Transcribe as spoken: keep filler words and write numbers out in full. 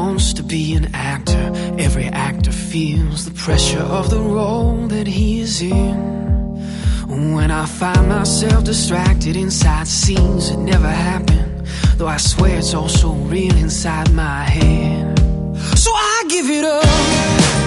wants to be an actor. Every actor feels the pressure of the role that he is in. When I find myself distracted inside scenes that never happen, though I swear it's all so real inside my head. So I give it up